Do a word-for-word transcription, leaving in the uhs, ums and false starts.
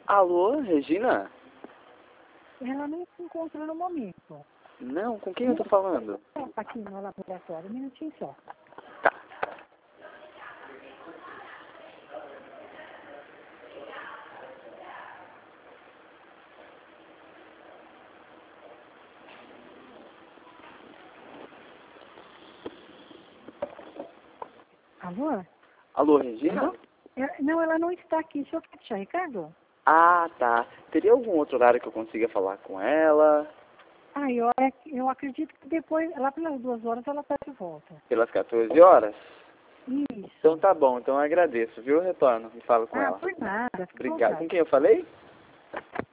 Alô, Regina? Ela não se encontra no momento. Não, com quem eu tô falando? Aqui no laboratório, um minutinho só. Tá. Alô? Alô, Regina? Alô? É, não, ela não está aqui. Deixa eu deixar, Ricardo? Ah, tá. Teria algum outro horário que eu consiga falar com ela? Ah, eu, eu acredito que depois, lá pelas duas horas, ela está de volta. Pelas quatorze horas? Isso. Então tá bom, então eu agradeço, viu? Eu retorno e falo com Ah, ela. por nada. Fica à Obrigado. Com vontade. quem eu falei?